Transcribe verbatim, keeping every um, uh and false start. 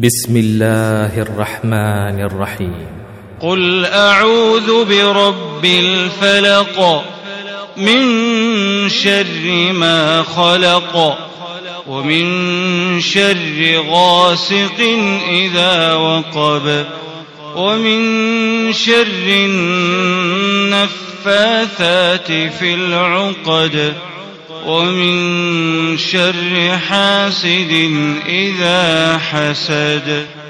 بسم الله الرحمن الرحيم. قل أعوذ برب الفلق من شر ما خلق ومن شر غاسق إذا وقب ومن شر النفاثات في العقد ومن شر حاسد إذا حسد.